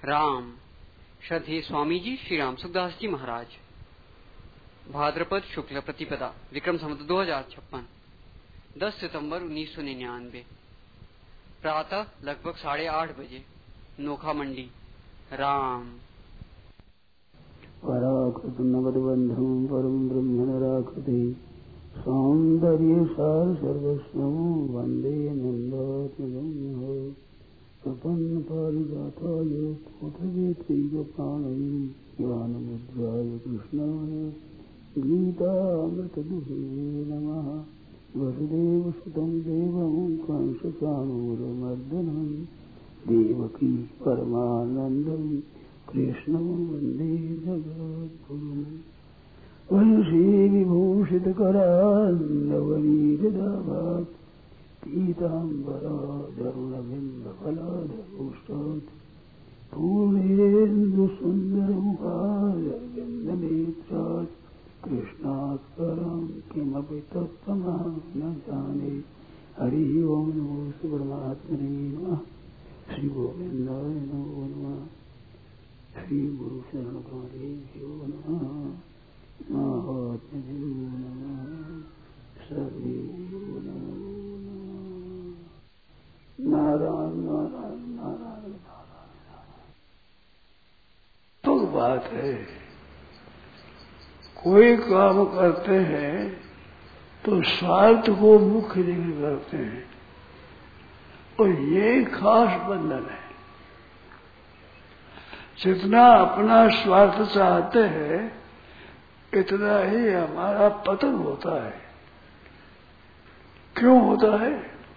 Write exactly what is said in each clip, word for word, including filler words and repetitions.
राम श्रद्धेय स्वामी जी श्री राम सुखदास जी महाराज। भाद्रपद शुक्ल प्रतिपदा विक्रम संवत दो हजार छप्पन दस सितंबर उन्नीस सौ निन्यानवे प्रातः लगभग साढ़े आठ बजे नोखा मंडी। राम पराकृत नवबंधम परम ब्रह्म राकृति सौंदर्य सार सर्वस्व वंदे नंदात्मजं प्रपन्न पारिजाताय पुत्रवेत्रैकपाणये ज्ञानमुद्राय कृष्णाय गीतामृतदुहे नमः। वसुदेवसुतं देवं कंसचाणूरमर्दनं देवकी परमानन्दं कृष्णं वन्दे जगद्गुरुं। वंशी विभूषितकरान्नवनीरदाभात् पीताम्बराधरुणबिम्बफलाधरोष्टात् पूर्णेन्दुसुन्दरमुखारविन्दनेत्रात् कृष्णात् परं किमपि तत्त्वमहं न जाने। हरिः ओं नमो परमात्मने नमः। श्री गोविन्दाय नमो नमः। श्री गुरु शरणकारेभ्यो नमः। महात्म्यो नमः। सर्वेभ्यो नमो नमः। नारायण नारायण नारायण नारायण। तो बात है, कोई काम करते हैं तो स्वार्थ को मुख्य लेकर करते हैं और ये खास बंधन है। जितना अपना स्वार्थ चाहते हैं इतना ही हमारा पतन होता है। क्यों होता है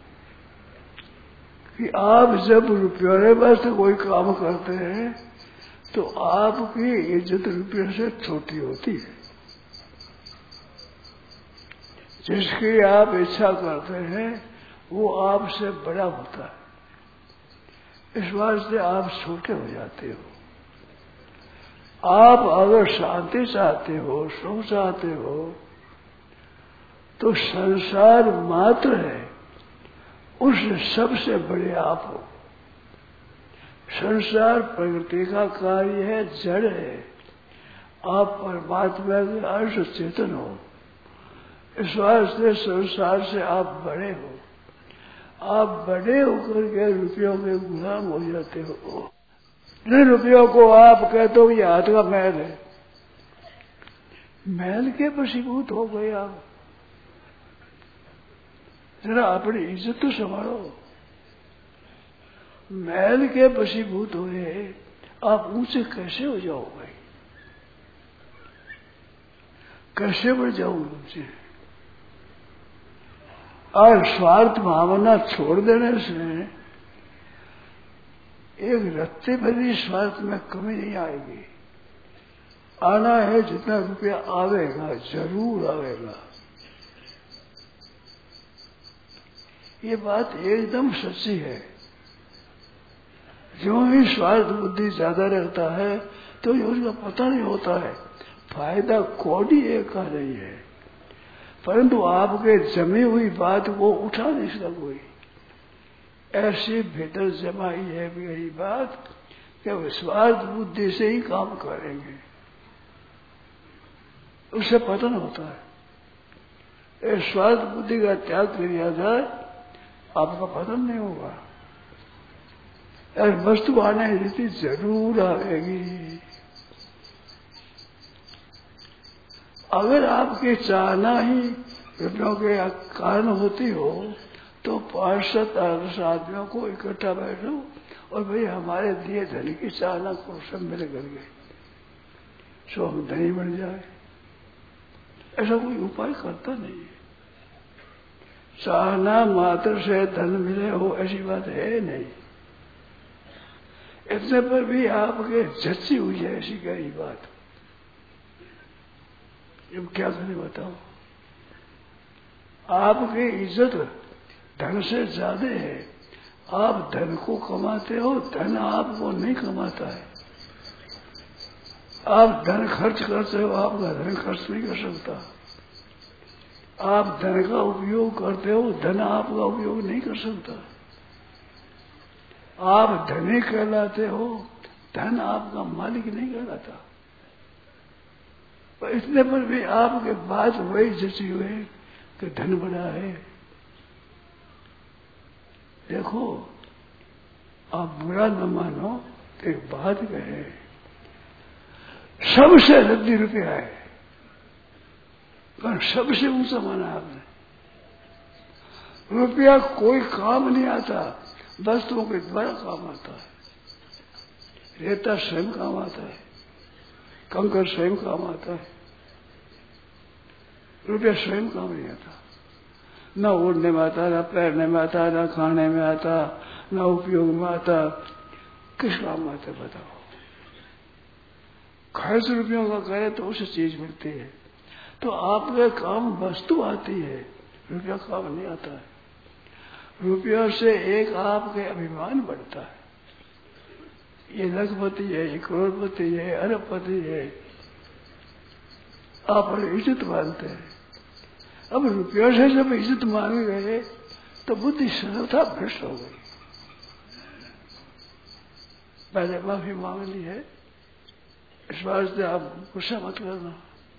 कि आप जब रुपये वास्ते कोई काम करते हैं तो आपकी इज्जत रुपये से छोटी होती है। जिसकी आप इच्छा करते हैं वो आपसे बड़ा होता है। इस वास्ते आप छोटे हो जाते हो। आप अगर शांति चाहते हो, सुख चाहते हो तो संसार मात्र है, उससे सबसे बड़े आप हो। संसार प्रकृति का कार्य है, जड़ है। आप परमात्मा के अंश चेतन हो। इस वास्ते संसार से आप बड़े हो। आप बड़े होकर के रुपयों के गुलाम हो जाते हो। इन रुपयों को आप कहते हो ये हाथ का मैल है, मैल के वशीभूत हो गए आप। जरा अपनी इज्जत तो संभालो। मैल के वशीभूत हुए आप ऊंचे कैसे हो जाओगे? कैसे बढ़ जाओगे ऊंचे? और स्वार्थ भावना छोड़ देने से एक रत्ते भरी स्वार्थ में कमी नहीं आएगी। आना है जितना रुपया आवेगा, जरूर आवेगा। ये बात एकदम सच्ची है। जो ही स्वार्थ बुद्धि ज्यादा रहता है तो उसका पता नहीं होता है। फायदा कौड़ी एक का नहीं है, परंतु आपके जमी हुई बात को उठा नहीं सकता कोई। ऐसी भीतर जमाई है मेरी बात कि स्वार्थ बुद्धि से ही काम करेंगे, उससे पतन होता है। इस स्वार्थ बुद्धि का त्याग किया जाए आपका पतन नहीं होगा। और वस्तु आने रीति जरूर आएगी। अगर आपके चाहना ही रुपयों के कारण होती हो तो पांच सत आदमियों को इकट्ठा बैठो और भाई हमारे दिए धन की चाहना को सब मिल करके सो हम धनी बन जाए। ऐसा कोई उपाय करता नहीं है। चाहना मात्र से धन मिले हो ऐसी बात है नहीं। इतने पर भी आपके झच्ची हुई है ऐसी गहरी बात। अब क्या करें बताओ? आपकी इज्जत धन से ज्यादा है। आप धन को कमाते हो, धन आपको नहीं कमाता है। आप धन खर्च करते हो, आपका धन खर्च नहीं कर सकता। आप धन का उपयोग करते हो, धन आपका उपयोग नहीं कर सकता। आप धनी कहलाते हो, धन आपका मालिक नहीं कहलाता। पर इतने पर भी आपके बात वही जैसी हुए कि धन बड़ा है। देखो, आप बुरा न मानो तो एक बात कहे, सबसे रद्दी रुपया है, पर सबसे ऊंचा माना आपने। रुपया कोई काम नहीं आता, वस्तुओं के द्वारा काम आता है। रेता स्वयं काम आता है, कंकर स्वयं काम आता है, रुपया स्वयं काम नहीं आता। न ओढ़ने में आता, न पैरने में आता, न खाने में आता, न उपयोग में आता। किस काम में आता बताओ? खर्च रुपयों का करे तो उसे चीज मिलती है। तो आपके काम वस्तु आती है, रुपया काम नहीं आता है। रुपयों से एक आपके अभिमान बढ़ता है। ये लखपति है, ये करोड़पति है, अरबपति है, आप इज्जत मानते हैं। अब रुपयों से जब इज्जत मांगे गए तो बुद्धि सर्वथा भ्रष्ट हो गई। पहले माफी मांग ली है, इस बार से आप गुस्सा मत करना।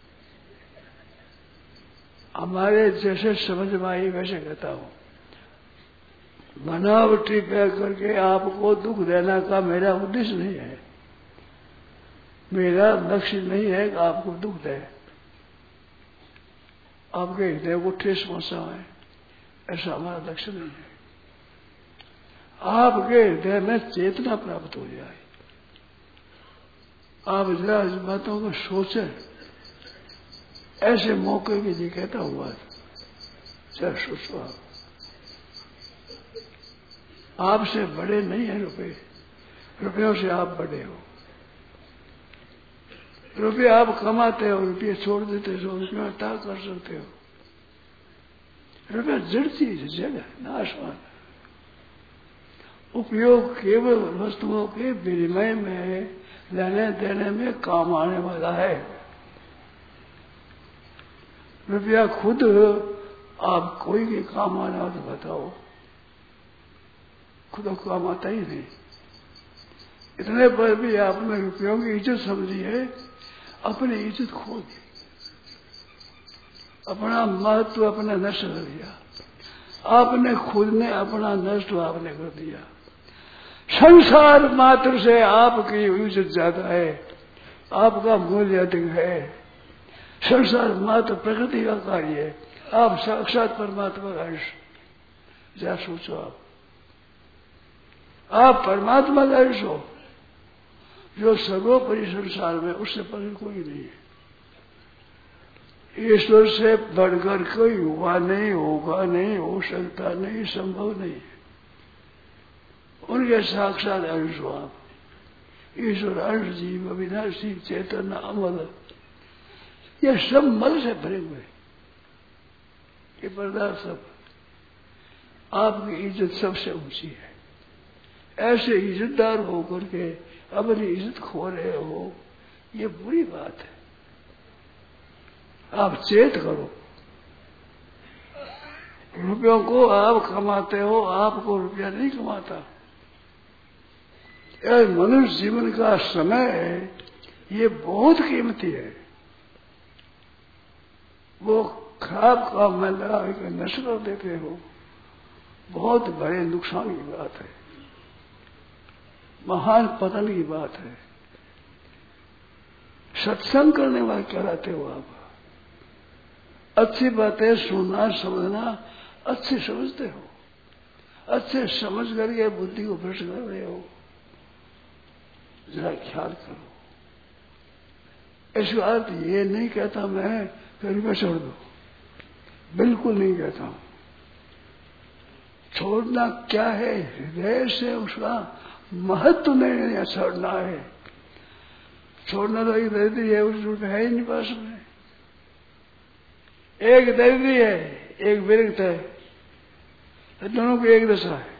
हमारे जैसे समझ में आई वैसे कहता हूं, बनावटी पैक करके आपको दुख देना का मेरा उद्देश्य नहीं है। मेरा लक्ष्य नहीं है कि आपको दुख दे, आपके हृदय को ठेस पहुंचाए, ऐसा हमारा लक्ष्य नहीं है। आपके हृदय में चेतना प्राप्त हो जाए। आप जरा इस बातों को सोचें। ऐसे मौके के लिए कहता हुआ जरा सोचो। आप आपसे बड़े नहीं है रुपए, रुपयों से आप बड़े हो। रुपये आप कमाते हो, रुपये छोड़ देते हो, रुपये में त्याग कर सकते हो। रुपया जड़ चीज, जड़ नाशवान। उपयोग केवल वस्तुओं के विनिमय में, लेने देने में काम आने वाला है। रुपया खुद आप कोई के काम आने वाला बताओ, खुद को काम आता ही नहीं। इतने पर भी आपने रुपयों की इज्जत समझी है, अपनी इज्जत खो दी, अपना महत्व अपने नष्ट कर दिया। आपने खुद ने अपना नष्ट आपने कर दिया। संसार मात्र से आपकी इज्जत ज्यादा है, आपका मूल्य अधिक है। संसार मात्र प्रकृति का कार्य है, आप साक्षात परमात्मा का अंश। जरा सोचो, आप आप परमात्मा का अंश हो, जो सर्वोपरि संसार में, उससे पर कोई नहीं है। ईश्वर से बढ़कर कोई हुआ नहीं, होगा नहीं, हो सकता नहीं, संभव नहीं। उनके साक्षात अंश हो आप। ईश्वर अंश, जीव, अविनाशी, चेतन, अमल, ये सब मल से भरे हुए, ये पदार्थ सब। आपकी इज्जत सबसे ऊंची है। ऐसे इज्जतदार होकर के अपनी इज्जत खो रहे हो, ये बुरी बात है। आप चेत करो। रुपयों को आप कमाते हो, आपको रुपया नहीं कमाता। यह मनुष्य जीवन का समय है, ये बहुत कीमती है। वो खराब काम में लगा के नष्ट कर देते हो, बहुत बड़े नुकसान की बात है, महान पतन की बात है। सत्संग करने वाले कहलाते हो आप। अच्छी बातें सुनना समझना अच्छे समझते हो, अच्छे समझ करके बुद्धि को भ्रष्ट कर रहे हो। जरा ख्याल करो। इसका अर्थ ये नहीं कहता मैं फिर में छोड़ दो, बिल्कुल नहीं कहता हूं। छोड़ना क्या है, हृदय से उसका महत्व नहीं छोड़ना है। छोड़ना तो एक दरिद्री है, उस रूप है ही नहीं पास में। एक दरिद्री है, एक विरक्त है, दोनों की एक दशा है।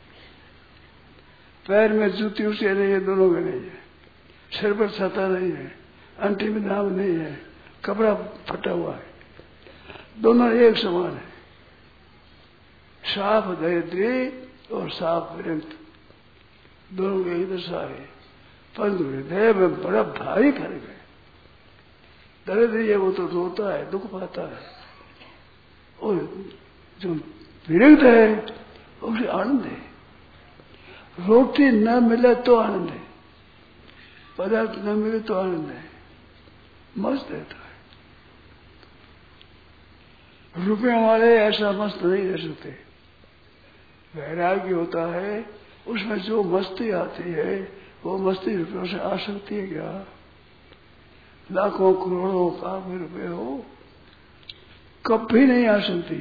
पैर में जूती उसे नहीं है, दोनों में नहीं है। सिर पर छाता नहीं है, अंटी में नाम नहीं है, कपड़ा फटा हुआ है, दोनों एक समान है। साफ दरिद्री और साफ विरक्त, दोनों की एक दशा है। परंतु हृदय में बड़ा भारी फर्क है। दर्द है वो तो रोता है, दुख पाता है, और जो विरक्त है उसे आनंद है। रोटी न मिले तो आनंद है, पदार्थ न मिले तो आनंद है, मस्त रहता है। रुपयों वाले ऐसा मस्त नहीं रह सकते। वैराग्य होता है, उसमें जो मस्ती आती है वो मस्ती रुपयों से आ सकती है क्या? लाखों करोड़ों काफी रुपए हो, कभी नहीं आ सकती।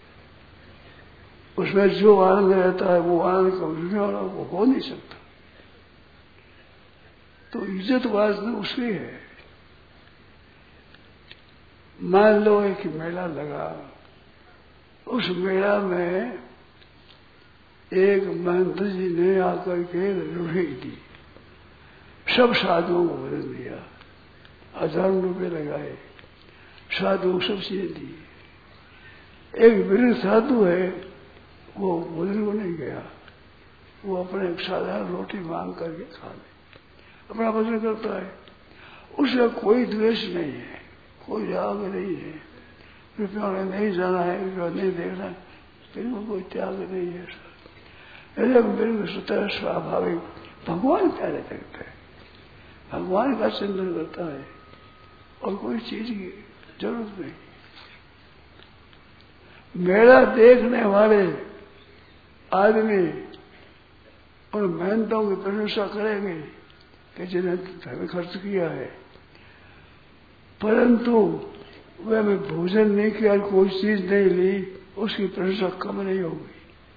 उसमें जो आनंद रहता है वो आनंद कभी वाला वो हो नहीं सकता। तो इज्जत वासना उसकी है। मान लो एक मेला लगा, उस मेला में एक मंत्री जी ने आकर के रुपये दी, सब साधुओं को भोजन दिया, हजारों रुपए लगाए, साधुओं को सब चीजें दी। एक वृद्ध साधु है, वो भोजन को नहीं गया, वो अपने एक साधारण रोटी मांग करके खा ले, अपना भोजन करता है। उसका कोई द्वेष नहीं है, कोई राग नहीं है, रुपयों ने नहीं जाना है, रुपया नहीं देखना है, फिर वो कोई त्याग नहीं है। ऐसे मेरे स्वतः स्वाभाविक भगवान प्यारे लगते हैं, भगवान का चिंतन करता है और कोई चीज की जरूरत नहीं। मेला देखने वाले आदमी उन मेहनतों की प्रशंसा करेंगे कि जिन्हें धन खर्च किया है, परंतु वह में भोजन नहीं किया, कोई चीज नहीं ली, उसकी प्रशंसा कम नहीं होगी।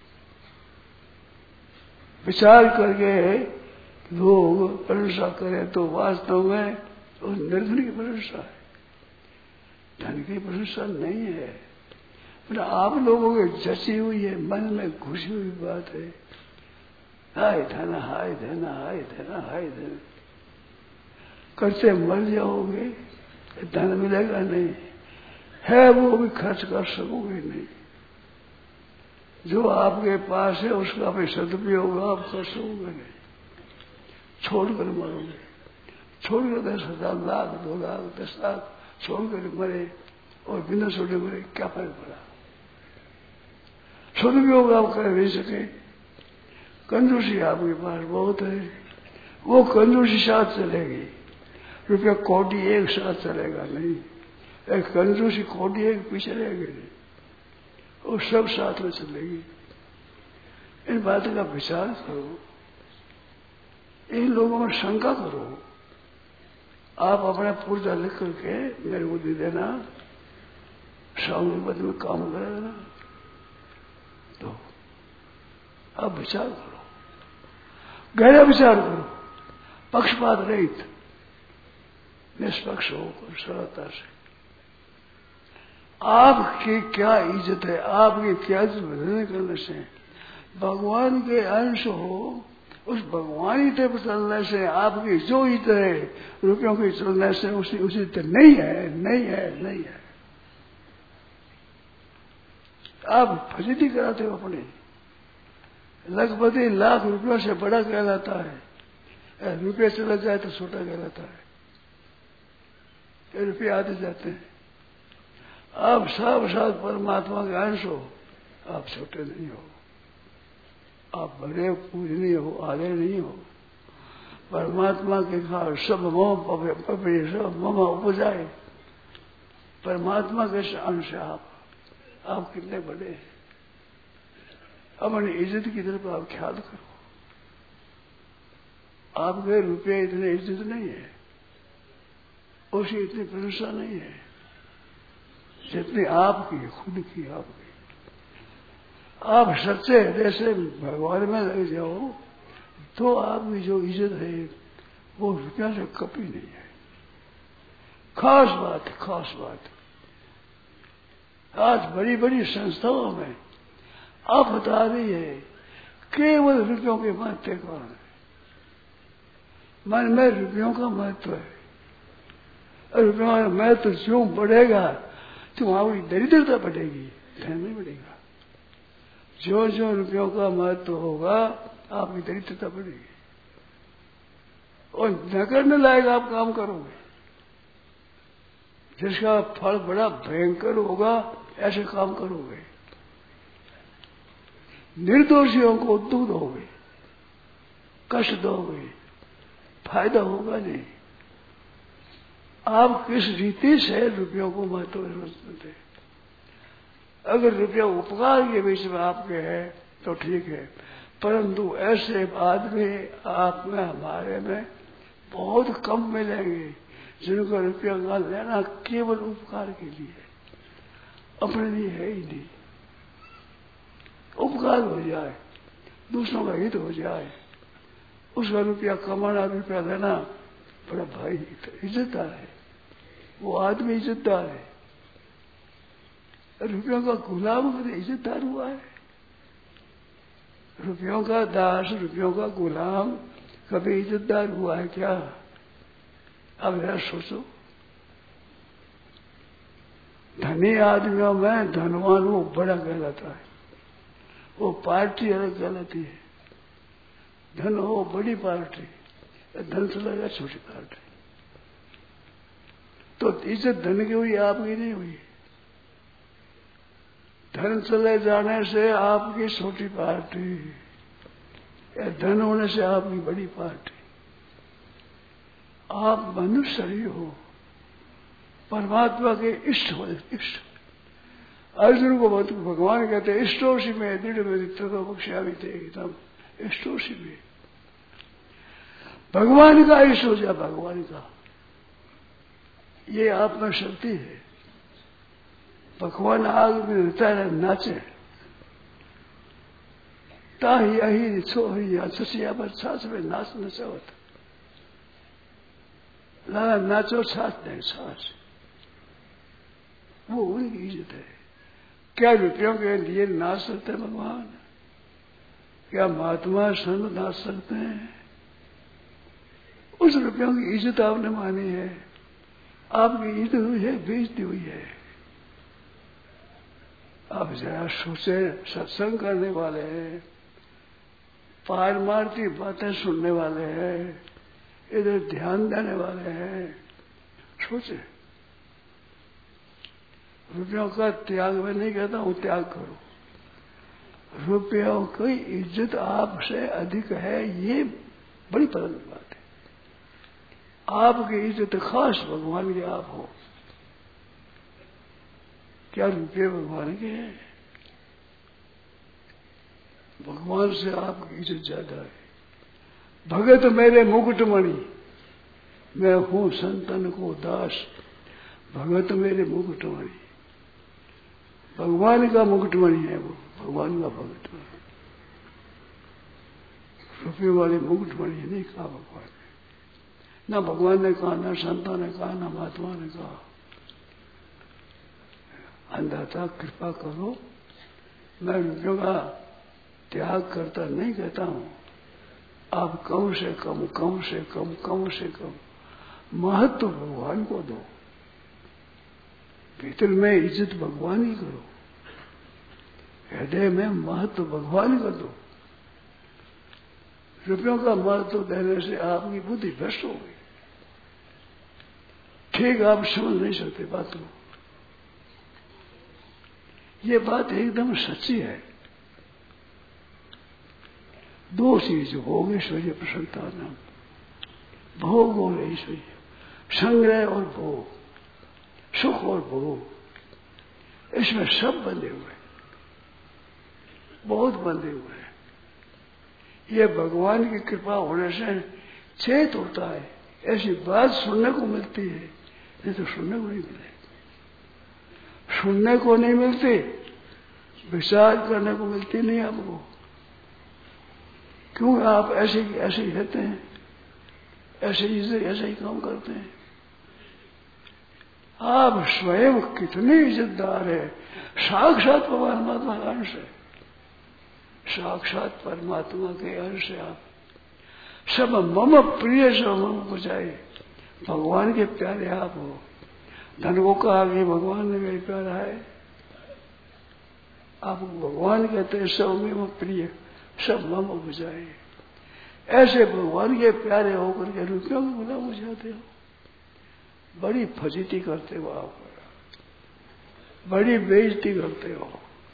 विचार करके लोग प्रशंसा करें तो वास्तव में उस निर्धन की प्रशंसा है, धन की प्रशंसा नहीं है। पर आप लोगों की जची हुई है, मन में घुसी हुई बात है, हाय धन हाय धन हाय धन हाय धन करते मर जाओगे, धन मिलेगा नहीं, है वो भी खर्च कर सकोगे नहीं। जो आपके पास है उसका भी सदुपयोग आप कर सकोगे नहीं, छोड़कर मरोगे। छोड़कर दस हजार लाख दो लाख दस लाख छोड़कर मरे और बिना छोड़े मरे, क्या फर्क पड़ा? सदुपयोग आप कर नहीं सके। कंजूसी आपके पास बहुत है, वो कंजूसी साथ चलेगी, रुपया कोटी एक साथ चलेगा नहीं, एक कंजूसी कोटी एक पीछे रहेगी नहीं, और सब साथ में चलेगी। इन बातों का विचार करो, इन लोगों में शंका करो। आप अपना पूर्जा लिख करके मेरे को दे देना, स्वामी में काम करेगा, तो आप विचार करो, गहरा विचार करो, पक्षपात रहित, निष्पक्ष होकर सरलता से। आपकी क्या इज्जत है, आपकी क्या भजन करने से भगवान के अंश हो, उस भगवानी तरफ चलने से आपकी जो इज्जत है, रुपयों की चलने से उसकी उचित नहीं है, नहीं है, नहीं है। आप फजीती कराते हो अपने, लखपति लाख रुपयों से बड़ा कहलाता है, रुपये चला जाए तो छोटा कहलाता है, रुपये आते जाते हैं। आप सब साथ परमात्मा के अंश हो, आप छोटे नहीं हो, आप बड़े पूजनीय हो, आदर नहीं हो। परमात्मा के खार सब मोह पपड़ी सब ममा उपजाए, परमात्मा के अंश आप आप कितने बड़े हैं। अपनी इज्जत की तरफ आप ख्याल करो। आपके रुपये इतने इज्जत नहीं है, उसकी इतनी प्रशंसा नहीं है जितनी आपकी खुद की आपकी। आप सच्चे हृदय से भगवान में लग जाओ तो आपकी जो इज्जत है वो रुपया से कभी नहीं है। खास बात, खास बात, आज बड़ी बड़ी संस्थाओं में आप बता रही है केवल रुपयों के महत्व के कारण। मन में रुपयों का महत्व है, और रुपयों का महत्व जो बढ़ेगा तो आपकी दरिद्रता बढ़ेगी, धन नहीं बढ़ेगा। जो जो रुपयों का महत्व होगा आपकी दरिद्रता बढ़ेगी। और और न करने लायक आप काम करोगे, जिसका फल बड़ा भयंकर होगा, ऐसे काम करोगे, निर्दोषियों को दुख दोगे, कष्ट दोगे, फायदा होगा नहीं। आप किस रीति से रुपयों को महत्व समझते? अगर रुपया उपकार के बीच में आपके है तो ठीक है, परंतु ऐसे आदमी आप में हमारे में बहुत कम मिलेंगे जिनका रुपया का लेना केवल उपकार के लिए, अपने लिए है ही नहीं। उपकार हो जाए, दूसरों का हित हो जाए, उसका रुपया कमाना, रुपया लेना, बड़ा भाई इज्जतदार है, वो आदमी इज्जतदार है। रुपयों का गुलाम कभी इज्जतदार हुआ है? रुपयों का दास, रुपयों का गुलाम कभी इज्जतदार हुआ है क्या? अब जरा सोचो। धनी आदमियों में धनवान वो बड़ा कहलाता है, वो पार्टी अलग कहलाती है। धन हो बड़ी पार्टी, धन चला जाए छोटी पार्टी। तो इज्जत धन की हुई, आपकी नहीं हुई। धन चले जाने से आपकी छोटी पार्टी, या धन होने से आपकी बड़ी पार्टी। आप मनुष्य ही हो, परमात्मा के इष्ट हो। इष्ट अर्जुन को भगवान कहते हैं इष्टोषी में दृढ़ में तो बख्शा भी थे एकदम इष्टोषी में। भगवान का इष्ट हो जाए, भगवान का, ये आप में शक्ति है। भगवान आग में रहता है, नाचे ताही अही छो ही छसिया पर छाछ में नाच नचावत, लाला नाचो छाछ नहीं छाछ, वो उनकी इज्जत है। क्या रुपयों के लिए नाच सकते हैं भगवान? क्या महात्मा संत नाच सकते हैं? उस रुपयों की इज्जत आपने मानी है, आपकी इज्जत हुई है, बेइज्जती हुई है। आप जरा सोचे, सत्संग करने वाले हैं, पारमार्थी बातें सुनने वाले हैं, इधर ध्यान देने वाले हैं, सोचे। रुपयों का त्याग मैं नहीं कहता हूं, त्याग करो। रुपयों की इज्जत आपसे अधिक है, ये बड़ी परम बात है। आपकी इज्जत खास भगवान के आप हो। क्या रुपये भगवान के हैं? भगवान से आपकी इज्जत ज्यादा है। भगत मेरे मुकुटमणि, मैं हूं संतन को दास। भगत मेरे मुकुटमणि, भगवान का मुकुटमणि है वो, भगवान का भगत। रुपये वाले मुकुटमणि नहीं कहा भगवान ने, ना भगवान ने कहा, ना संतों ने कहा, ना महात्मा ने कहा। अंधाता कृपा करो, मैं रुपयों का त्याग करता नहीं कहता हूं। आप कम से कम कम से कम कम से कम महत्व भगवान को दो। भीतर में इज्जत भगवान ही करो, हृदय में महत्व भगवान का दो। रुपयों का महत्व देने से आपकी बुद्धि भ्रष्ट हो गई। ठीक आप समझ नहीं सकते बात को। ये बात एकदम सच्ची है। दो चीज, भोग ऐश्वर्य प्रसन्नता नाम। भोग और ऐश्वर्य, संग्रह और भोग, सुख और भोग, इसमें सब बंधे हुए, बहुत बंधे हुए हैं। ये भगवान की कृपा होने से चेत होता है, ऐसी बात सुनने को मिलती है, नहीं तो सुनने को नहीं मिले। सुनने को नहीं मिलती, विचार करने को मिलती नहीं आपको। क्यों आप ऐसे ऐसे ही रहते हैं, ऐसे ही ऐसे ही काम करते हैं? आप स्वयं कितने इज्जतदार है, साक्षात परमात्मा का अंश है, साक्षात परमात्मा के अंश है आप। सब मम प्रिय सब मम बुझाए, भगवान के प्यारे आप हो। धन को कहा कि भगवान ने मेरे प्यारा है, आप भगवान कहते हैं सब मम प्रिय, सब मम बुझाए। ऐसे भगवान के प्यारे होकर के रुपयों के गुलाम हो जाते हो। बड़ी फजीती करते हो आप, बड़ी बेइज्जती करते हो।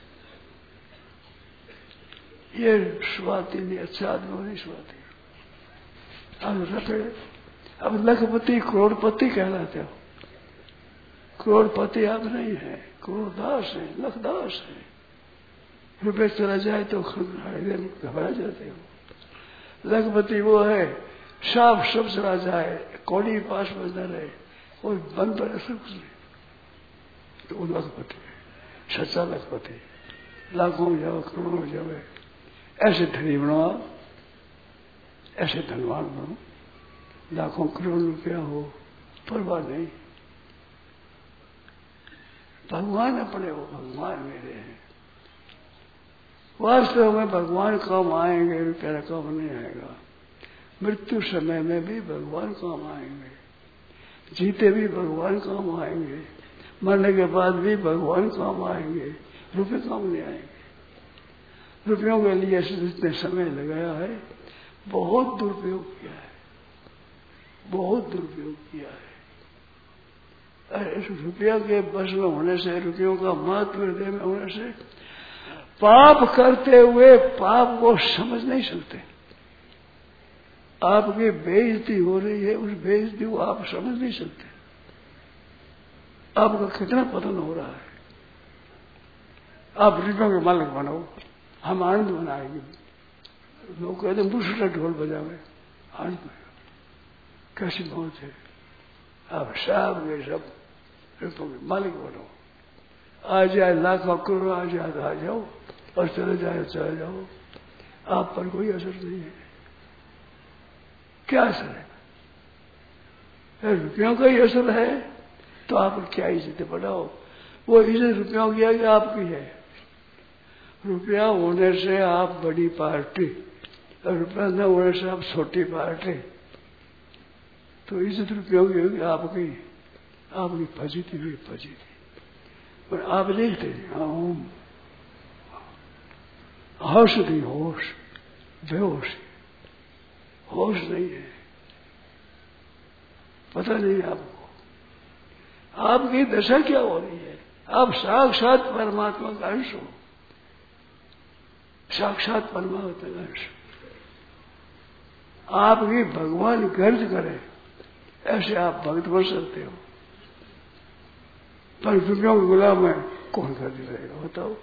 ये स्वाति नहीं, अच्छा आदमी नहीं स्वाति। अब रखे अब लखपति करोड़पति कहलाते हो। करोड़पति आप नहीं है, करोड़दास है, लखदास है। रुपये चला जाए तो घबरा जाते हो। लखपति वो है, साफ सब चला जाए, कौड़ी पास में न रहे, कोई बंद पर ऐसा कुछ नहीं, तो वो लखपति है, सच्चा लखपति। लाखों जाओ, करोड़ों जाओ, ऐसे धनी बनो आप, ऐसे धनवान बनो। लाखों करोड़ रुपया हो, परवाह नहीं। भगवान अपने हो, भगवान मेरे हैं। वास्तव में भगवान काम आएंगे, रुपया काम नहीं आएगा। मृत्यु समय में भी भगवान काम आएंगे, जीते भी भगवान काम आएंगे, मरने के बाद भी भगवान काम आएंगे, रुपये काम नहीं आएंगे। रुपयों के लिए जितने समय लगाया है, बहुत दुरुपयोग किया है, बहुत दुरुपयोग किया है। इस रुपया के बस में होने से, रुपयों का महत्व हृदय में होने से, पाप करते हुए पाप को समझ नहीं सकते। आपकी बेइज्जती हो रही है, उस बेइज्जती को आप समझ नहीं सकते। आपका कितना पतन हो रहा है। आप रुपयों के मालिक बनो, हम आनंद बनाएंगे। लोग कहते हैं दूसरा ढोल बजावे, आनंद कैसी मौत है। आप सब ये सब रुपयों के मालिक बनो। आ जाए लाखों करोड़ आ जाए आ जाओ, और चले जाए चले जाओ, आप पर कोई असर नहीं है। क्या असर है? रुपयों का ही असर है तो आप क्या इज्जत बढ़ाओ। वो इज्जत रुपयों की है, आपकी है। रुपया होने से आप बड़ी पार्टी, और रुपया न होने से आप छोटी पार्टी। तो इज्जत रुपयों की होगी आपकी, आपकी फजीती हुई फजीती। पर आप देखते हैं होश नहीं, होश बेहोश, होश नहीं है, पता नहीं आपको आपकी दशा क्या हो रही है। आप साक्षात परमात्मा का अंश हो, साक्षात परमात्मा का अंश। आपकी भगवान गर्ज करे ऐसे आप भक्त बन सकते हो। पर रुपयों के गुलाम में कौन गर्ज करेगा बताओ।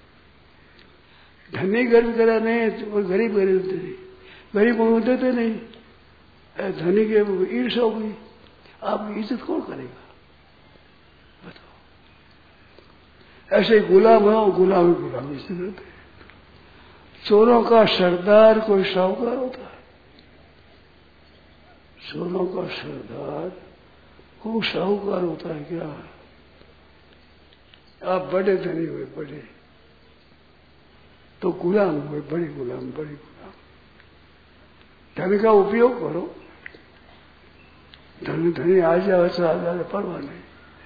धनी गर्ज करा नहीं तो गरीब गरीब नहीं, गरीब को देते नहीं, धनी के ईर्ष्या होगी, आपकी इज्जत कौन करेगा बताओ। ऐसे गुलाम हो, गुलामी गुलामी से रहते। चोरों का सरदार कोई साहूकार होता है, चोरों का सरदार कोई साहूकार होता है क्या। आप बड़े धनी हुए, बड़े तो गुलाम हुए, बड़ी गुलाम, बड़ी गुलाम। धन का उपयोग करो, धनी धनी आ जाए आ जाए परवाह नहीं।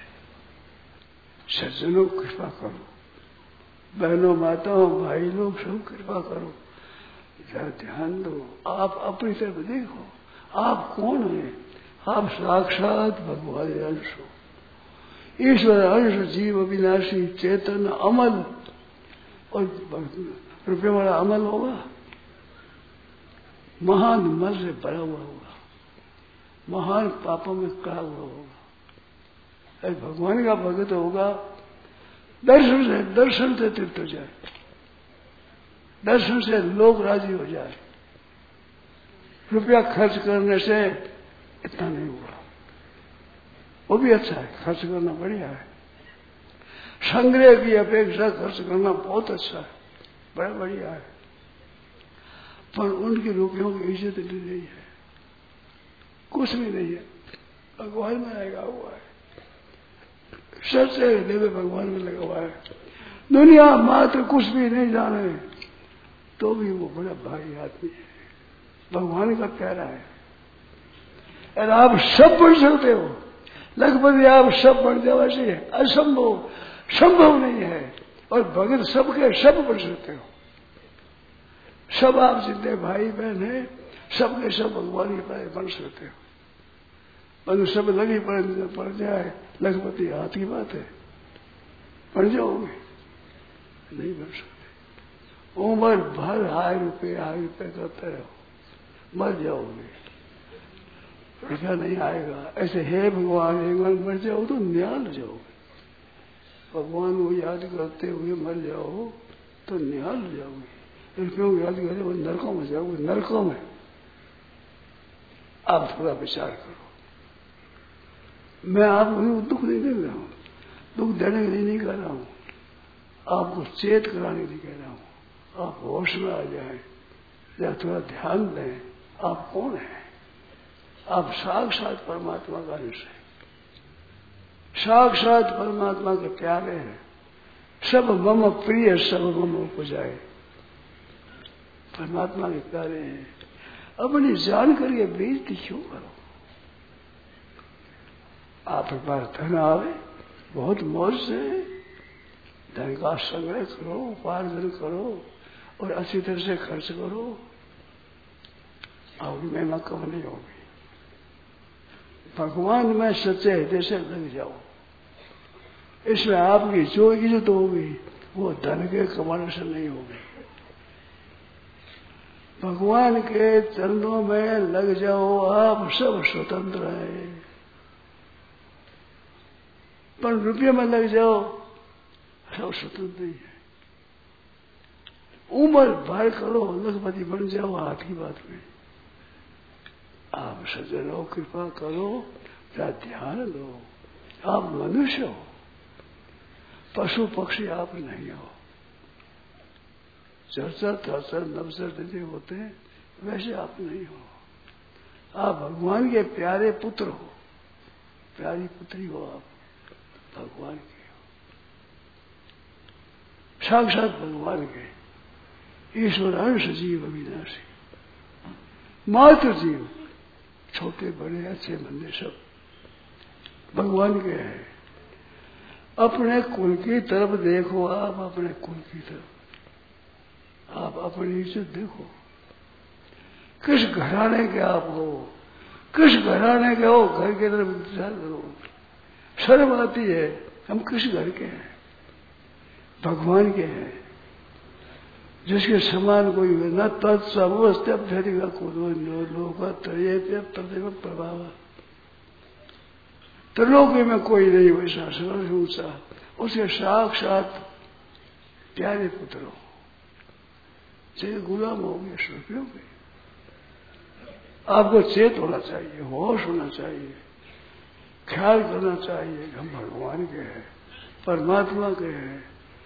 सज्जनों कृपा करो, बहनों माताओं भाई लोग सब कृपा करो, जरा ध्यान दो। आप अपनी तरफ देखो, आप कौन है। आप साक्षात भगवान अंश हो, ईश्वर अंश, जीव अविनाशी, चेतन, अमल। और रुपये वाला अमल होगा, महान मल से भरा हुआ होगा, महान पापों में कड़ा हुआ होगा। भगवान का भगत होगा, दर्शन से दर्शन से तृप्त हो जाए, दर्शन से लोग राजी हो जाए। रुपया खर्च करने से इतना नहीं हुआ, वो भी अच्छा है, खर्च करना बढ़िया है। संग्रह की अपेक्षा खर्च करना बहुत अच्छा है, बड़ा बढ़िया है। पर उनके रुपयों की इज्जत नहीं है, कुछ भी नहीं है। भगवान में लगा हुआ है, सच्चे हृदय में भगवान में लगा हुआ है। दुनिया मात्र कुछ भी नहीं जाने तो भी वो बड़ा भारी आदमी है, भगवान का प्यारा है। और आप सब बन सकते हो, लगभग आप सब बन जाओ, ऐसे असंभव संभव नहीं है। और भगत सबके सब बन सकते हो, सब आप जितने भाई बहन हैं सबके सब भगवान के पाए बन सकते हो, पर सब लगी पड़ पड़ जाए लखपति हाथ की बात है, बन जाओगे नहीं बन सकते। उम्र भर हाय रुपये हाय रुपये करते रहो, मर जाओगे, रुपया नहीं आएगा। ऐसे हे भगवान एक बार मर जाओ तो निहाल जाओगे, भगवान को याद करते हुए मर जाओ तो निहाल जाओगे। रुपयों को याद करे वो नरकों में जाओगे, नरकों में। आप थोड़ा विचार करो, मैं आपको दुख नहीं दे रहा हूं, दुख देने के लिए नहीं कह रहा हूं, आपको चेत कराने के लिए कह रहा हूं। आप होश में आ जाए, या थोड़ा ध्यान दें, आप कौन है? आप साक्षात परमात्मा का अंश है, साक्षात परमात्मा के प्यारे हैं। सब मम प्रिय सब मम उपजाए, परमात्मा के प्यारे हैं। अपनी जान करके बेइज्जती क्यों करो? आप एक बार धन आवे, बहुत मौज से धन का संग्रह करो, उपार्जन करो और अच्छी तरह से खर्च करो, आपकी महिमा कम नहीं होगी। भगवान में सच्चे हृदय से लग जाओ, इसमें आपकी जो इज्जत होगी वो धन के कमाने से नहीं होगी। भगवान के चरणों में लग जाओ, आप सब स्वतंत्र हैं। पर रुपये में लग जाओ, सब स्वतंत्र नहीं है। उम्र भर करो, लखपति बन जाओ, हाथ की बात में। आप सज्जन हो, कृपा करो, या ध्यान लो। आप मनुष्य हो, पशु पक्षी आप नहीं हो। चर्चा थरचर नवसर जैसे होते हैं वैसे आप नहीं हो। आप भगवान के प्यारे पुत्र हो, प्यारी पुत्री हो, आप भगवान के हो, साक्षात भगवान के। ईश्वर अंश जीव अविनाशी, मात्र जीव, छोटे बड़े अच्छे मंदे सब भगवान के हैं। अपने कुल की तरफ देखो, आप अपने कुल की तरफ, आप अपनी इज्जत देखो। किस घराने के आप हो, किस घराने के हो, घर की तरफ विचार करो। शर्म आती है, हम किस घर के हैं? भगवान के हैं, जिसके समान कोई न तत्समोस्त्यभ्यधिका कुतो लोक त्रयेभ्य तदेव प्रभाव। त्रिलोकी में कोई नहीं वैसा सरल ऊंचा, उसे साक्षात प्यारे पुत्र हो, चाहे गुलाम हो गए रुपयों के। आपको चेत होना चाहिए, होश होना चाहिए, ख्याल करना चाहिए कि हम भगवान के हैं, परमात्मा के हैं।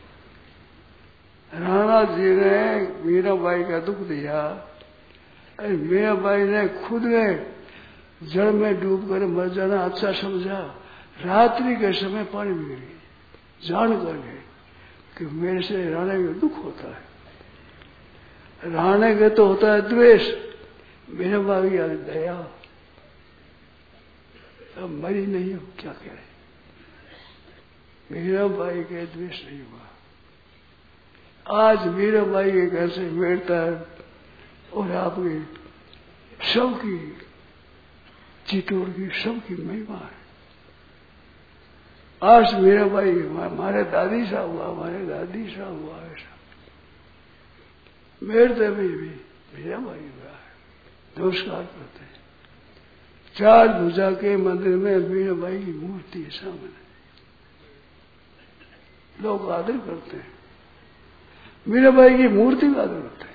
राणा जी ने मीराबाई का दुख दिया, मीराबाई ने खुद ने जल में डूब कर मर जाना अच्छा समझा। रात्रि के समय पानी में गिरी, जान करके कि मेरे से राणे में दुख होता है। राणे के तो होता है द्वेष, मीराबाई की दया। अब मरी नहीं हो, क्या कह रहे? मीराबाई के द्वेष नहीं हुआ। आज मीराबाई के घर से बैठता है और आपके सब की चितौड़ की सबकी महिमा है। आज मीराबाई हमारे दादी सा हुआ, हमारे दादी सा हुआ, ऐसा मेरे में भी मीराबाई हुआ है। नमस्कार करते हैं। चार भुजा के मंदिर में मीराबाई की मूर्ति है सामने, लोग आदर करते हैं। मीराबाई की मूर्ति का आदर करते हैं।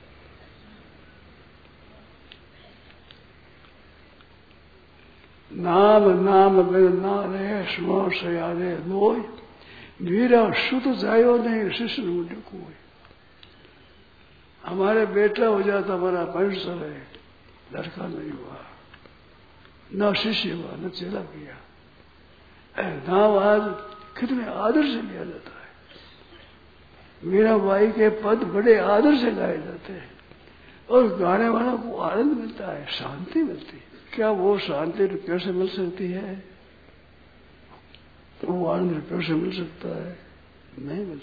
नाम नाम बिन नारे स्मो सयारे लोय, मीरा सुत जायो नहीं शिष्य मुझे कोई। हमारे बेटा हो जाता हमारा वंश है, लड़का नहीं हुआ, न शिष्य हुआ, न चेला किया। नाम आज कितने आदर से लिया जाता है। मीराबाई के पद बड़े आदर से गाए जाते हैं और गाने वालों को आनंद मिलता है, शांति मिलती है। क्या वो शांति रुपये से मिल सकती है? वो आनंद रुपये से मिल सकता है? नहीं मिल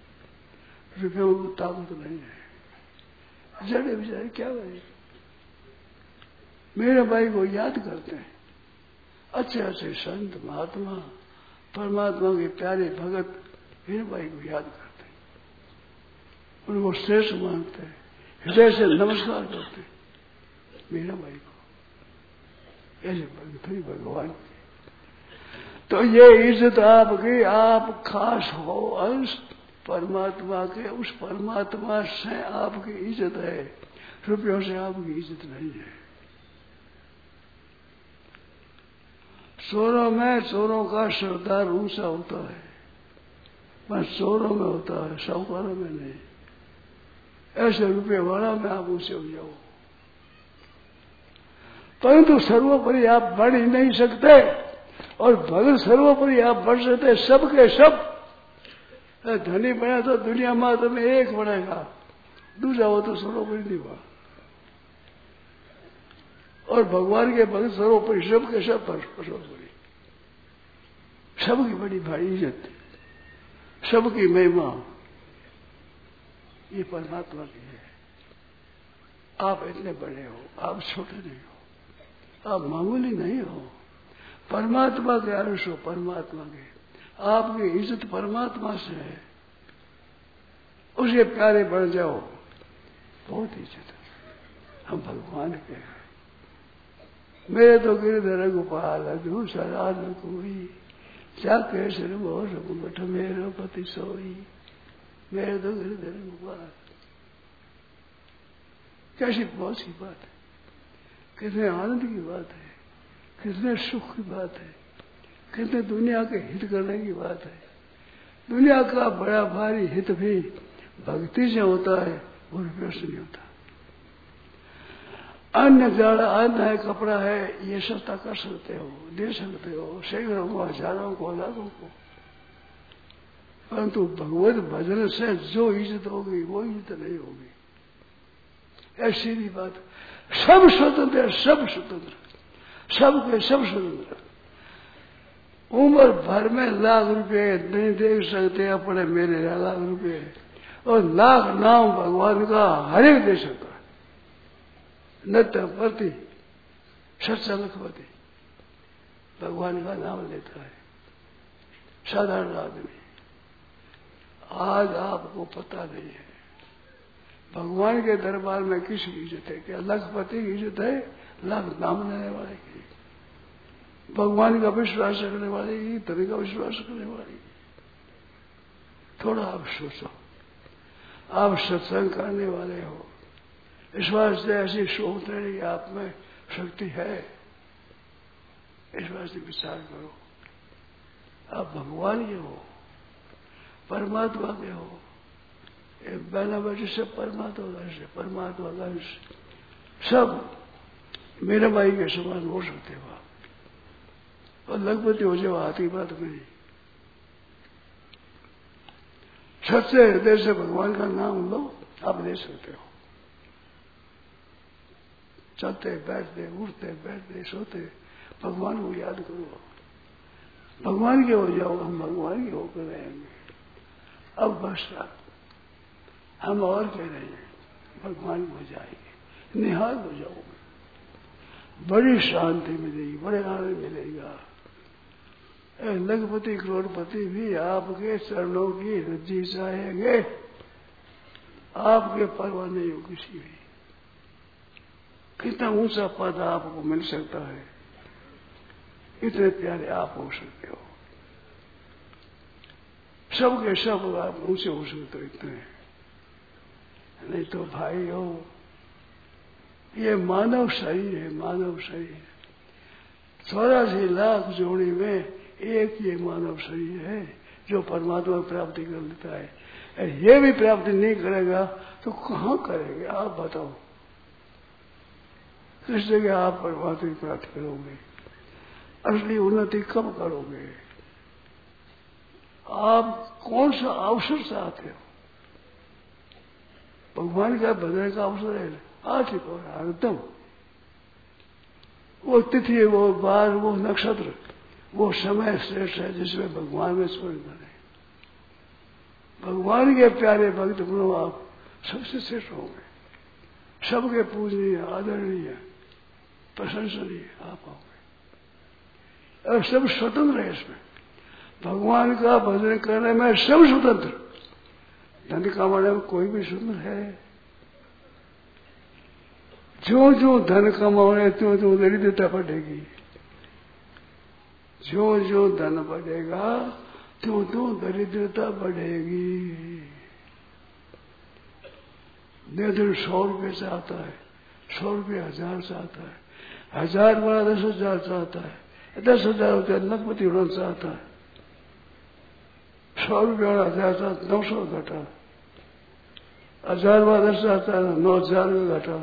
सकता। रुपये को ताकत नहीं है। जड़े बेचारे क्या करें? मेरे भाई को याद करते हैं। अच्छे अच्छे संत महात्मा परमात्मा के प्यारे भगत मेरे भाई को याद करते हैं, उनको श्रेष्ठ मानते हैं, हृदय से नमस्कार करते हैं मेरा भाई को। ऐसे भगत ही भगवान की। तो ये इज्जत आपकी, आप खास हो अंश परमात्मा के, उस परमात्मा से आपकी इज्जत है, रुपयों से आपकी इज्जत नहीं है। चोरों में चोरों का सरदार ऊंचा होता है, पर चोरों में होता है, साहूकारों में नहीं। ऐसे रुपये वाला में आप ऊंचे हो जाओ, परंतु सर्वोपरि आप बढ़ ही नहीं सकते, और भगत सर्वोपरि आप बढ़ सकते। सबके सब धनी बना तो दुनिया में तुम्हें एक बनेगा, दूसरा हो तो सर्वोपरि नहीं हुआ। और भगवान के भगत सर्वोपरि, सबके सब सर्वोपरि, सबकी बड़ी भारी इज्जत, सबकी महिमा ये परमात्मा की है। आप इतने बड़े हो, आप छोटे नहीं हो, आप मामूली नहीं हो, परमात्मा के अंश हो, परमात्मा के। आपकी इज्जत परमात्मा से है, उसके प्यारे बन जाओ, बहुत इज्जत है। हम भगवान के हैं। मेरे तो गिरधर गोपाल अधू सराल कोई, जाके सिर मोर मुठ मेरो पति सोई। मेरे तो गिरधर गोपाल। कैसी बहुत सी बात है, कितने आनंद की बात है, कितने सुख की बात है, कितने दुनिया के हित करने की बात है। दुनिया का बड़ा भारी हित भी भक्ति से होता है, वो रुपये से नहीं होता। अन्य जाड़ा अन्न है, कपड़ा है, ये सस्ता कर सकते हो, दे सकते हो सैकड़ों को, हजारों को, लाखों को, परंतु भगवत भजन से जो इज्जत होगी वो इज्जत नहीं होगी। ऐसी भी बात, सब स्वतंत्र है, सब स्वतंत्र, सबके सब स्वतंत्र। उम्र भर में लाख रुपए नहीं दे सकते अपने मेरे लाख रुपए, और लाख नाम भगवान का हर एक दे सकता है। नृत्यपति सत्संगपति भगवान का नाम लेता है साधारण आदमी। आज आपको पता नहीं है भगवान के दरबार में किसकी इज्जत है। क्या लखपति की इज्जत है? लाख नाम लेने वाले की, भगवान का विश्वास करने वाले की, तभी का विश्वास करने वाले की। थोड़ा आप सोचो, आप सत्संग करने वाले हो, इस वास्ते ऐसी सोच रहे कि आप में शक्ति है, इस वास्ते विचार करो। आप भगवान के हो, परमात्मा के हो। एक बहना बेटी सब परमात्मा का अंश है, परमात्मा का अंश सब मेरे भाई के समान हो सकते हो आप। और लखपति हो जाओ, हाथ की बात नहीं। सच्चे हृदय से भगवान का नाम लो, आप ले सकते हो। चलते बैठते, उठते बैठते, सोते भगवान को याद करो। भगवान के हो जाओ, हम भगवान के होकर रहेंगे। अब बस हम और कह रहे हैं, भगवान हो जाएंगे, निहाल हो जाओगे, बड़ी शांति मिलेगी, बड़े आनंद मिलेगा। लखपति करोड़पति भी आपके चरणों की रज्जी चाहेंगे, आपके परवाह नहीं हो किसी भी। कितना ऊंचा पद आपको मिल सकता है, इतने प्यारे आप हो सकते हो। सबके सब आप ऊंचे हो सकते हो, इतने नहीं तो भाई हो। ये मानव शरीर है, मानव शरीर चौरासी लाख जोड़ी में एक ये मानव शरीर है जो परमात्मा की प्राप्ति कर लेता है। ये भी प्राप्ति नहीं करेगा तो कहाँ करेंगे आप बताओ? किस जगह आप परमात्मा की प्राप्ति करोगे? असली उन्नति कब करोगे? आप कौन सा अवसर चाहते हो? भगवान का भजन का अवसर है, आज ही को एकदम। वो तिथि, वो बार, वो नक्षत्र, वो समय श्रेष्ठ है जिसमें भगवान में स्मरण करें। भगवान के प्यारे भक्त बनो, आप सबसे श्रेष्ठ होंगे, सबके पूजनीय आदरणीय। प्रशंसा नहीं है आप आओगे। और सब स्वतंत्र है इसमें, भगवान का भजन करने में सब स्वतंत्र। धन कमाने में कोई भी स्वतंत्र है? जो जो धन कमाओगे त्यों त्यों दरिद्रता बढ़ेगी, जो जो धन बढ़ेगा त्यों त्यों दरिद्रता बढ़ेगी। दिन सौ रुपये से आता है, सौ रुपये हजार से आता है, हजार वाला दस हजार से आता है, दस हजार रुपया लखपति होना चाहता है, सौ रुपये वाला हजार से नौ सौ घटा, हजार वाला दस आता है नौ हजार में घटा,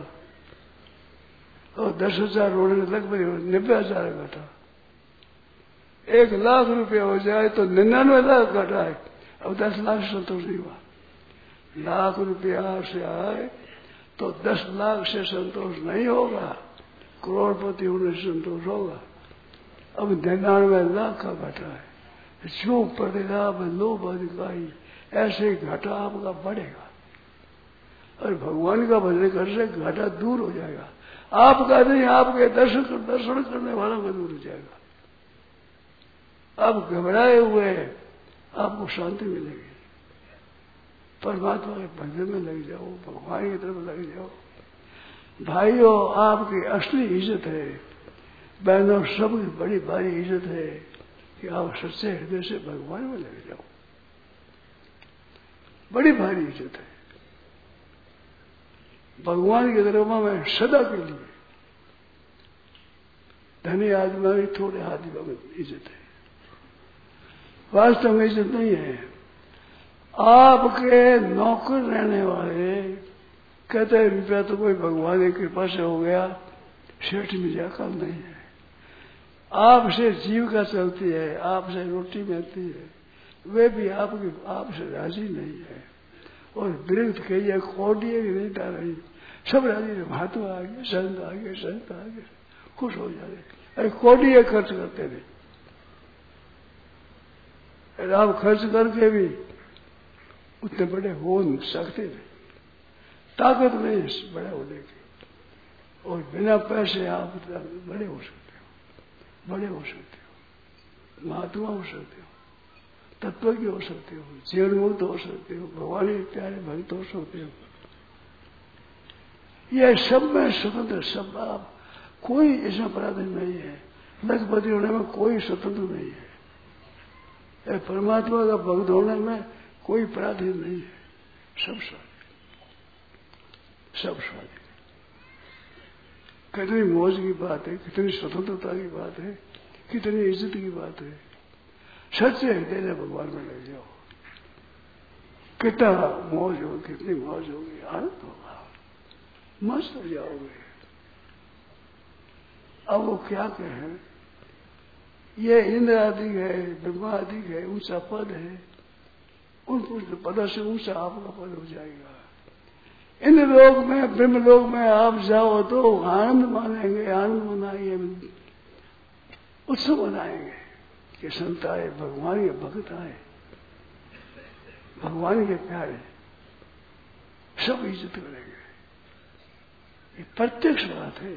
और दस हजार होने लखपति नब्बे हजार घटा। एक लाख रुपया हो जाए तो निन्यानवे लाख घटा है, अब दस लाख संतोष नहीं हुआ। लाख रुपया से आए तो दस लाख से संतोष नहीं होगा, करोड़पति होने से संतोष होगा। अब निन्यानवे लाख का घटा है, जो पड़ेगा लोभ अधिकारी, ऐसे घटा आपका बढ़ेगा। और भगवान का भजन करने से घटा दूर हो जाएगा, आपका नहीं, आपके दर्शन दर्शन करने वालों का दूर हो जाएगा। आप घबराए हुए आपको शांति मिलेगी। परमात्मा के भजन में लग जाओ, भगवान की तरफ लग जाओ। भाइयों, आपकी असली इज्जत है, बहनों सबकी बड़ी भारी इज्जत है कि आप सच्चे हृदय से भगवान में लग जाओ। बड़ी भारी इज्जत है भगवान के दरबार में सदा के लिए। धनी आदमी भी थोड़े आदमी में इज्जत है, वास्तव में इज्जत नहीं है। आपके नौकर रहने वाले कहते हैं रुपया तो कोई भगवान की कृपा से हो गया, सेठ में जाकर नहीं है। आपसे जीविका चलती है, आपसे रोटी मिलती है, वे भी आपकी आपसे राजी नहीं है। और विरुद्ध कही है, कोडिये की नहीं डाल रही, सब राजी है। महात्मा आ गए, संत आ गए, संत आ गए, खुश हो जाते। अरे कोडिये खर्च करते थे, आप खर्च करके भी उतने बड़े हो नहीं सकते थे, ताकत नहीं बड़े होने की। और बिना पैसे आप बड़े हो सकते हो, बड़े हो सकते हो, महात्मा हो सकते हो, तत्वज्ञ हो सकते हो, जीवन मुक्त हो सकते हो, भगवान के प्यारे भक्त हो सकते हो। यह सब में स्वतंत्र, सब आप, कोई ऐसा पराधीन नहीं है। लखपति होने में कोई स्वतंत्र नहीं है, परमात्मा का भक्त होने में कोई पराधीन नहीं है। सब स्वाधीन, सब स्वाधीन। कितनी मौज की बात है, कितनी स्वतंत्रता की बात है, कितनी इज्जत की बात है। सच्चे हृदय से भगवान में लग जाओ, कितना मौज होगी, कितनी मौज होगी, आनंद होगा, मस्त हो जाओगे। अब वो क्या कहें, ये इंद्र आदि है, ब्रह्मा आदि है, ऊंचा पद है, उन पद से ऊंचा आपका पद हो जाएगा। इंद्र लोक में, ब्रह्म लोक में आप जाओ तो आनंद मानेंगे, आनंद मनाएंगे, उत्सव मनाएंगे कि संत आए, भगवान के भक्त आए, भगवान के प्यारे, सब इज्जत करेंगे। ये प्रत्यक्ष बात है,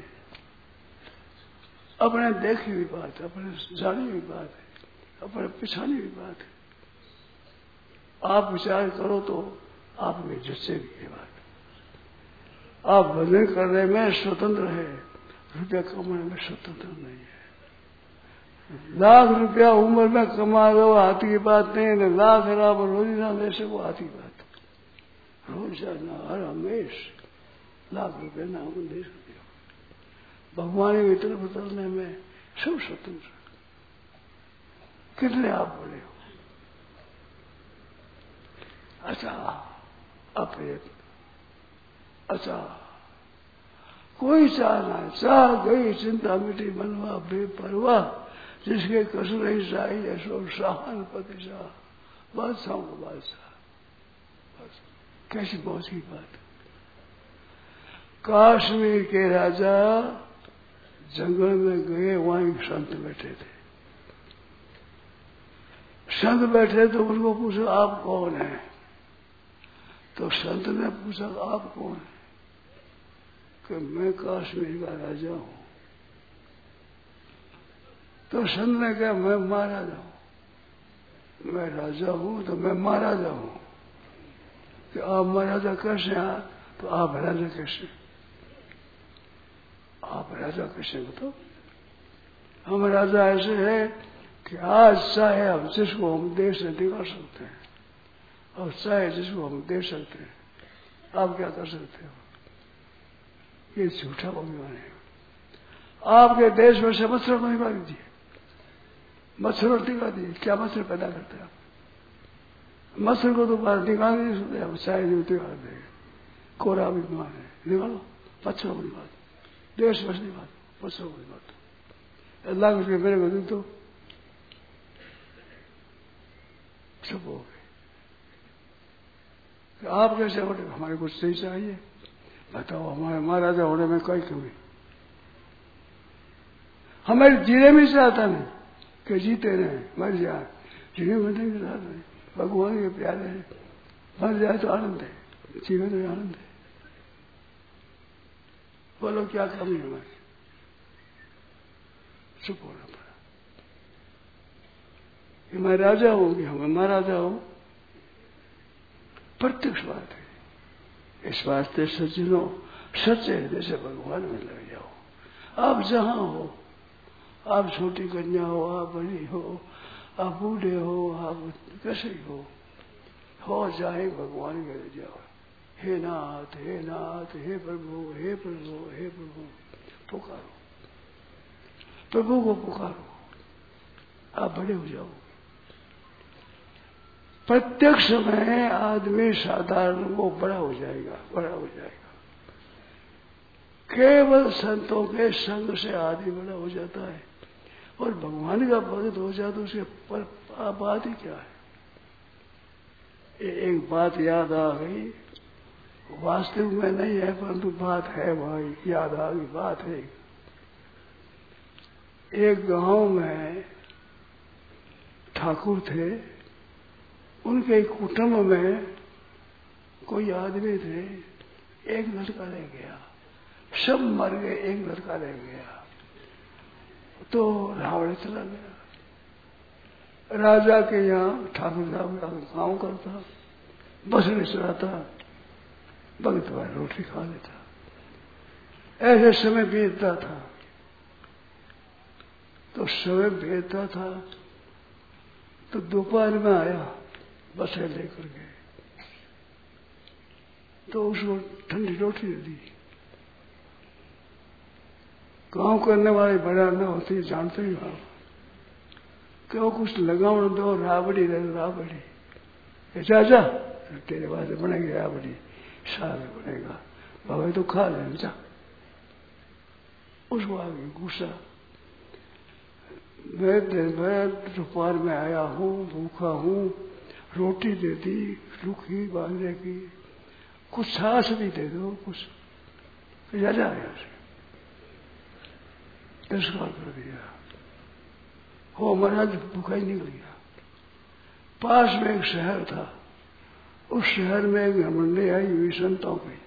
अपने देखी हुई बात है, अपने जानी हुई बात है, अपने पिछानी हुई बात है। आप विचार करो तो आपके जस्से भी ये बात। आप भजन करने में स्वतंत्र है, रुपया कमाने में स्वतंत्र नहीं है। लाख रुपया उम्र में कमा लो, हाथी की बात नहीं है। लाख राब रोजी ना दे सको, हाथी की बात। रोजाना हर हमेश लाख रुपये ना दे सकते हो। भगवान की तरफ उतरने में सब स्वतंत्र। कितने आप बोले हो, अच्छा अप्रयत्न, अच्छा कोई चाह ना, चाह गई चिंता मिटी मनवा बेपरवाह, जिसके कसर नहीं चाहिए ऐसो शाहन पति शाह, बादशाह को बादशाह। बस कैसी मौज की बात। काश्मीर के राजा जंगल में गए, वहां संत बैठे थे। संत बैठे तो उनको पूछा आप कौन है? तो संत ने पूछा आप कौन है? कि मैं काश्मीर का राजा हूं। तो संत ने कहा मैं महाराज हूं, मैं राजा हूं तो मैं महाराजा हूं। कि आप महाराजा कैसे हैं? तो आप राजा कैसे? आप राजा कैसे बताओ? हम राजा ऐसे है कि आज चाहे हम जिसको हम देश से निकाल सकते हैं और चाहे जिसको हम दे सकते हैं। आप क्या कर सकते हो? ये झूठा अभिमान है। आपके देश में से मच्छर को निकाल दीजिए, मच्छर टिका दिए, क्या मच्छर पैदा करते हैं आप? मच्छर को तो बाहर निकाल नहीं सकते आप, चाहे नहीं निकाल देंगे। कोरा अभिमान है, निकालो मच्छर को निकाल दो, देश में से निकाल दो, मच्छर को निकाल दो। अल्लाह करके मेरे को दे दो, सब हो गए। आप कैसे होते? हमारे कुछ नहीं चाहिए, बताओ हमारे महाराजा होने में कोई कमी? हमारे जीने में चाहता नहीं कि जीते रहे, मर जाए, जीने में नहीं चाहता नहीं। भगवान के प्यारे हैं, मर जाए तो आनंद है, जीवन में आनंद है। बोलो क्या कमी है हमारी? चुप होना पड़ा कि मैं राजा हूं कि हमें महाराजा हूं, प्रत्यक्ष बात है। इस वास्ते सज्जनों सच्चे हृदय से भगवान में लग जाओ। आप जहां हो, आप छोटी कन्या हो, आप बड़ी हो, आप बूढ़े हो, आप कैसे हो हो जाए भगवान के लग जाओ। हे नाथ, हे नाथ, हे प्रभु, हे प्रभु, हे प्रभु, पुकारो, प्रभु को पुकारो, आप बड़े हो जाओ। प्रत्यक्ष में आदमी साधारण वो बड़ा हो जाएगा, बड़ा हो जाएगा। केवल संतों के संग से आदमी बड़ा हो जाता है और भगवान का भक्त हो जाता, उसके पर बात ही क्या है? एक बात याद आ गई, वास्तव में नहीं है परंतु बात है भाई, याद आ गई बात है। एक गांव में ठाकुर थे, उनके कुटुंब में कोई आदमी थे, एक लड़का रह गया, सब मर गए, एक लड़का रह गया। तो रावण चला गया राजा के यहाँ, ठाकुर साहब का काम करता, बसने चलाता, भगत भाई रोटी खा लेता। ऐसे समय बीतता था, तो समय बीतता था तो दोपहर में आया बसें लेकर के, तो उसको ठंडी रोटी दे दी। काम करने वाले बड़ा न होती, जानते ही आप क्यों कुछ लगाव दो, राबड़ी रहे राबड़ी, चाचा तेरे बाद बनेगी राबड़ी, सारे बनेगा, बाबा तो खा ले जा। उसको आगे गुस्सा, मैं दिन भर दोपहर में आया हूँ, भूखा हूँ, रोटी दे दी रूखी बांधे की, कुछ छाछ भी दे दो, कुछ जा जा तिरस्कार कर दिया। हो महाराज भूखा ही निकल गया। पास में एक शहर था, उस शहर में एक मंडी आई हुई संतों की,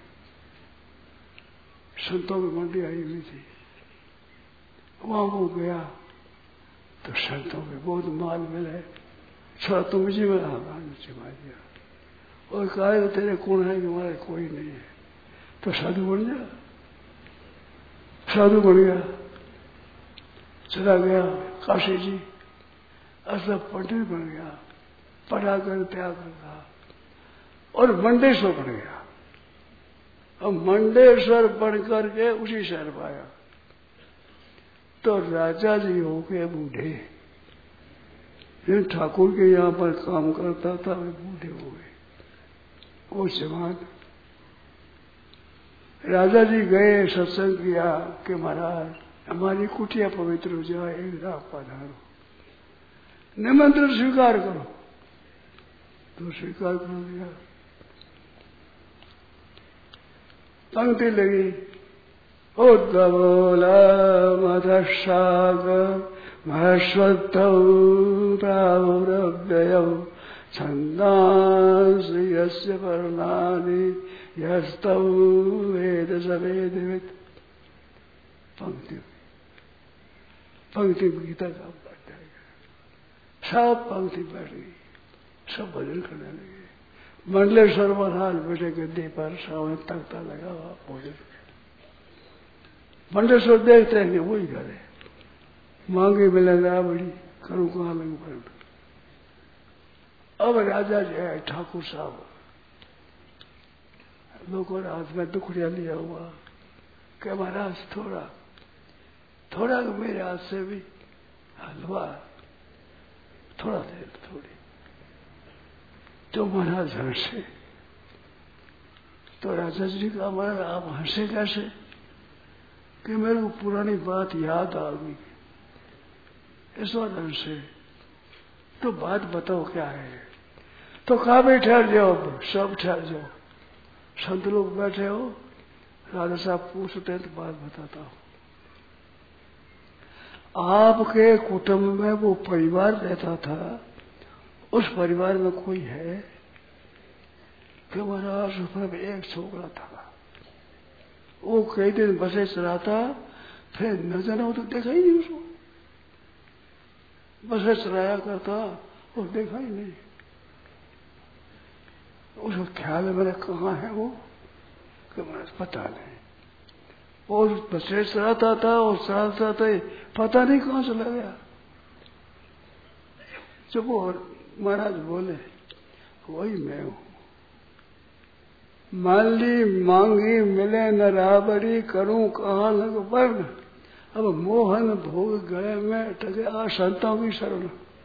संतों की मंडी आई हुई थी। वहां वो गया तो संतों के बहुत माल मिले, छोड़ा तुम मुझे मिला, चिमा दिया और कहा तो तेरे कौन है कि हमारे कोई नहीं है, तो साधु बन जा। साधु बन गया, चला गया काशी जी, असला पंडित बन गया, पढ़ा कर त्याग करता और मंडेश्वर बन गया। अब मंडेश्वर बन करके उसी शहर पाया तो राजा जी हो गए बूढ़े, जिन ठाकुर के यहाँ पर काम करता था वे बूढ़े हो गए। वो जवान राजा जी गए, सत्संग किया कि महाराज हमारी कुटिया पवित्र हो जाए, एक रात पधारो, निमंत्रण स्वीकार करो। तो स्वीकार कर दिया। पंक्ति लगी, उद्बोला मधशाग महस्वत्तौ प्रावुरव्ययौ छन्दांसि यस्य वर्णानि यस्तौ वेद स वेदवित्। पंक्ति पंक्ति में गीता का बैठ जाएगा। सब पंक्ति बैठ गई, सब भजन करने लगे। मंडलेश्वर महाराज बेटे गद्दे पर सामने तख्ता लगा हुआ भोजन। मंडलेश्वर देखते हैं कि वही घर है। मांगे मिले रावड़ी करूं कहाँ लग पर। अब राजा जो है ठाकुर साहब लोगों ने हाथ में दुखड़िया लिया हुआ कि महाराज थोड़ा थोड़ा मेरे हाथ से भी हलवा थोड़ा दे थोड़ी। तो महाराज हंसे। तो राजा जी का महाराज आप हंसे कैसे कि मेरे को पुरानी बात याद आ गई। इस बात हंसे। तो बात बताओ क्या है। तो कहा भी ठहर जाओ, सब ठहर जाओ। संत लोग बैठे हो, राजा साहब पूछते हैं तो बात बताता हूं। आपके कुटुंब में वो परिवार रहता था, उस परिवार में कोई है कि महाराज उसमें एक छोकरा था। वो कई दिन बसे चलाता, फिर नजर हो तो देखा ही नहीं उसको। बसे चलाया करता और देखा ही नहीं। उसको ख्याल है मेरा कहाँ है वो कि मुझे पता नहीं। और बसे चलाता था और चलाता था पता नहीं कहाँ चला गया। जब वो महाराज बोले वही मैं हूं। माली मांगी मिले न राबड़ी करूं कहाँ लग वर्ण। अब मोहन भोग गए में टके आ संतों की शरण।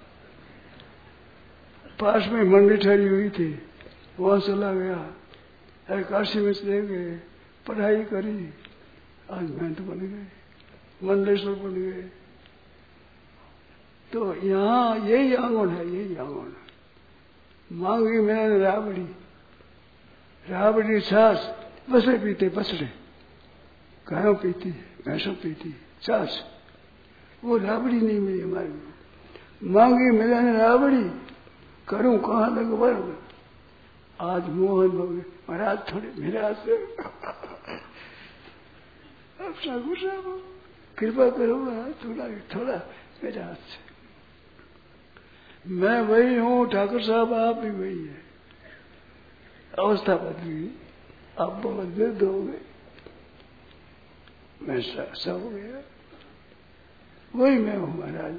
पास में मंडी ठहरी हुई थी, वहां चला गया। अरे काशी में चले गए, पढ़ाई करी, आज महंत बन गए, मंडलेश्वर बन गए। तो यहाँ यही आंगन है, यही आंगन है। मांगी मैंने राबड़ी, राबड़ी छाछ बसरे पीते बसरे, गायों पीती भैंसों पीती छाछ। वो राबड़ी नहीं मिली हमारे को। मांगी मैंने राबड़ी करूं कहाँ लग वर्ग। आज मोहन भोगे महाराज थोड़े मेरे हाथ से अब साहू साहब कृपा करो थोड़ा थोड़ा मेरे हाथ से। मैं वही हूँ ठाकुर साहब, आप भी वही है। अवस्था बदली, आप बहुत वृद्ध हो गए, मैं सब हो गया। वही मैं हूँ महाराज।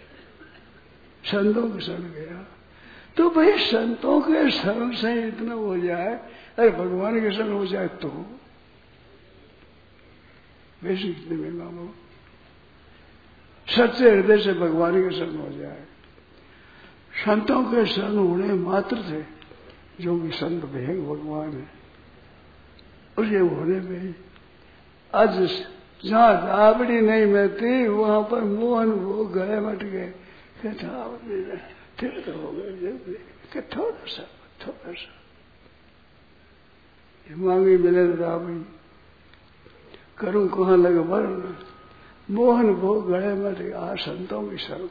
संतों के शरण गया तो भाई संतों के शरण से इतना हो जाए, अरे भगवान के शरण हो जाए तो वैसे इतने में मांगो। सच्चे हृदय से भगवान के शरण हो जाए। संतों के शरण होने मात्र से जो कि संत भेग भगवान है, उसे होने में आज जहां राबड़ी नहीं मिलती वहां पर मोहन वो गए मट गए। फिर तो हो गए थोड़ा सा थोड़ा सा मांगी मिले राबड़ी करूं कहाँ लगे वर्ण। मोहन वो गए मट गए। आ संतों की शरण।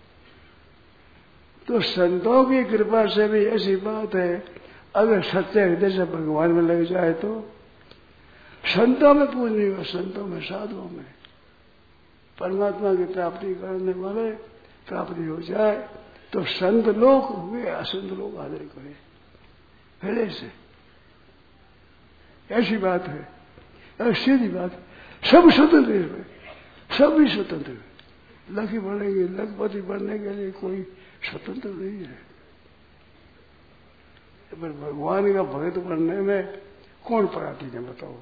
तो संतों की कृपा से भी ऐसी बात है, अगर सच्चे हृदय से भगवान में लग जाए तो संतों में पूछ नहीं हुआ, संतों में साधुओं में परमात्मा की प्राप्ति करने वाले प्राप्ति हो जाए तो संत लोग हुए, असंत लोग आदर करें पहले से। ऐसी बात है, ऐसी सीधी बात है। सब स्वतंत्र है, सब भी स्वतंत्र है। लखी बढ़ेंगे, लखपति बढ़ने के लिए कोई स्वतंत्र नहीं है। पर भगवान का भक्त बनने में कौन पराधीन है बताओ?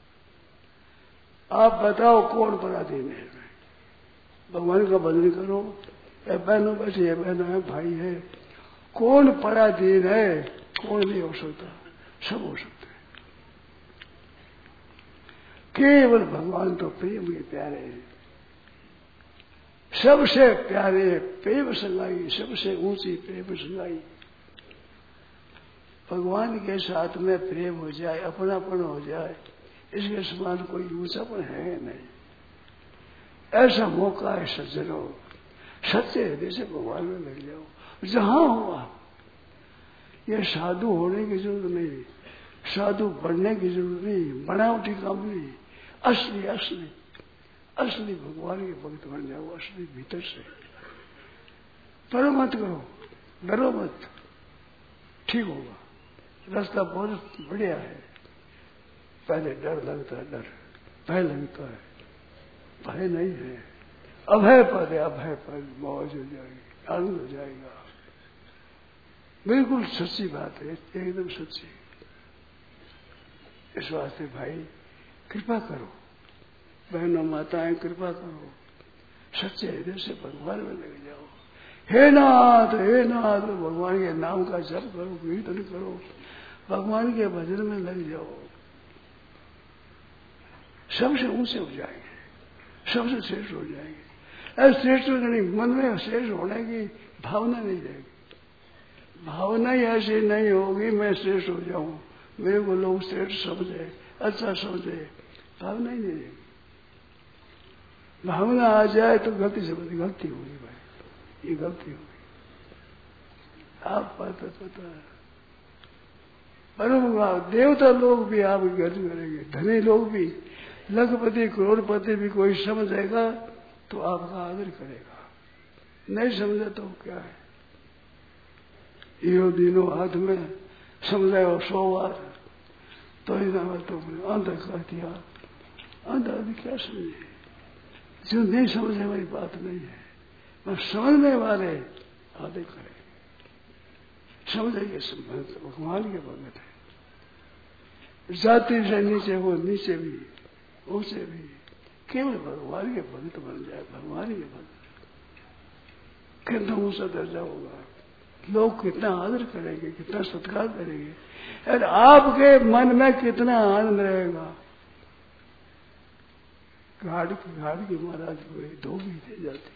आप बताओ कौन पराधीन है? भगवान का भजन करो, ए बहनों बैठी है, बहनों है, भाई है, कौन पराधीन है? कौन नहीं हो सकता, सब हो सकते हैं। केवल भगवान तो प्रेम के प्यारे हैं, सबसे प्यारे प्रेम संगाई, सबसे ऊंची प्रेम संगाई। भगवान के साथ में प्रेम हो जाए, अपनापन हो जाए, इसके समान कोई ऊंचापन है नहीं। ऐसा मौका है सज्जनों, सच्चे हृदय से भगवान में लग जाओ जहां हो आप। ये साधु होने की जरूरत नहीं, साधु बनने की जरूरत नहीं, बनावटी काम नहीं, असली असली असली भगवान के भक्त बन जाओ, असली भीतर से। डरो मत करो, डरो मत, ठीक होगा, रास्ता बहुत बढ़िया है। पहले डर लगता है, डर भय लगता है, भय नहीं है, अभय पद है, अभय पद, मौज हो जाएगी, आनंद हो जाएगा। बिल्कुल सच्ची बात है, एकदम सच्ची। इस वास्ते भाई कृपा करो, बहनों माताएं कृपा करो, सच्चे हृदय से भगवान में लग जाओ। हे नाथ, हे नाथ, भगवान के नाम का जप करो, कीर्तन करो, भगवान के भजन में लग जाओ। सबसे ऊंचे हो जाएंगे, सबसे श्रेष्ठ हो जाएंगे। ऐसे श्रेष्ठ नहीं, मन में श्रेष्ठ होने की भावना नहीं रहेगी। भावना ही ऐसी नहीं होगी मैं श्रेष्ठ हो जाऊं, मेरे को लोग श्रेष्ठ समझे, अच्छा समझे, भावना ही नहीं रहेगी। भावना आ जाए तो गलती से गलती होगी भाई, ये गलती होगी। आप पता पता है, परम देवता लोग भी आप गर्ज करेंगे, धनी लोग भी, लखपति करोड़पति भी कोई समझेगा तो आपका आदर करेगा, नहीं समझे तो क्या है। यो दिनों हाथ में समझाओ सौ बार तो ही ना तुमने अंदर कर दिया, अंदर क्या समझे। जो नहीं समझे वाली बात नहीं है, मैं समझने वाले आदर करें, समझेंगे भगवान के भगत है। जाति से नीचे हो, नीचे भी ऊंचे भी, केवल भगवान के भक्त बन जाए, भगवान के भक्त, कितना ऊंचा दर्जा होगा, लोग कितना आदर करेंगे, कितना सत्कार करेंगे, और आपके मन में कितना आनंद रहेगा। घाट की घाट की महाराज हुए धोबी दे जाती,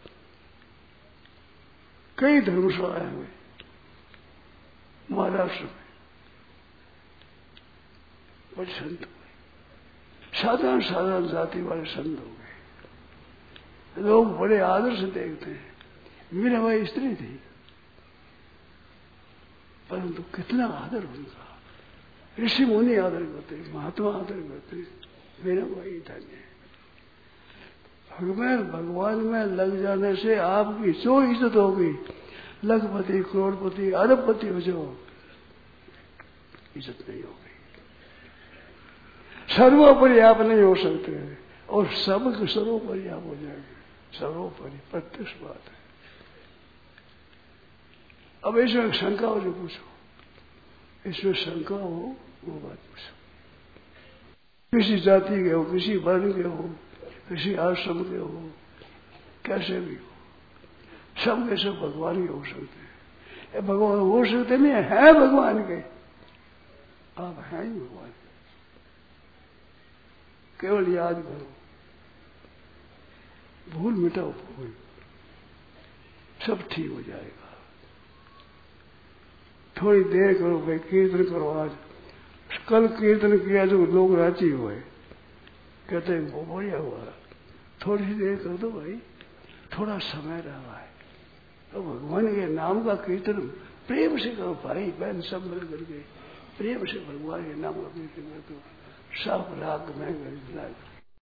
कई धर्मशालाएं हुए महाराष्ट्र में, बड़े संत हुए, साधारण साधारण जाति वाले संत हो गए, लोग बड़े आदर से देखते हैं। मीराबाई स्त्री थी, परंतु कितना आदर उनका, ऋषि मुनि आदर करते, महात्मा आदर करते, मीराबाई धन्य। भगवान भगवान में लग जाने से आपकी जो इज्जत होगी, लखपति करोड़पति अरबपति हो जाओ, इज्जत नहीं होगी। सर्वोपरि आप नहीं हो सकते, और सबके सर्वोपरि आप हो जाएंगे, सर्वोपरि प्रत्यक्ष बात है। अब इसमें शंका हो जो पूछो, इसमें शंका हो वो बात पूछो। किसी जाति के हो, किसी वर्ण के हो, किसी आश्रम के हो, कैसे भी हो, सब के सब भगवान के हो सकते हैं। भगवान हो सकते नहीं है, भगवान के, आप हैं ही भगवान, केवल याद करो, भूल मिटाओ, भूल, सब ठीक हो जाएगा। थोड़ी देर करो भाई, कीर्तन करो। आज कल कीर्तन किया जो लोग राजी हुए, कहते हैं वो बढ़िया हुआ, थोड़ी सी देर कर दो भाई, थोड़ा समय रहा है तो भगवान के नाम का कीर्तन प्रेम से करो भाई बहन, सब मिल करके प्रेम से भगवान के नाम का कीर्तन कर दो, सब राग में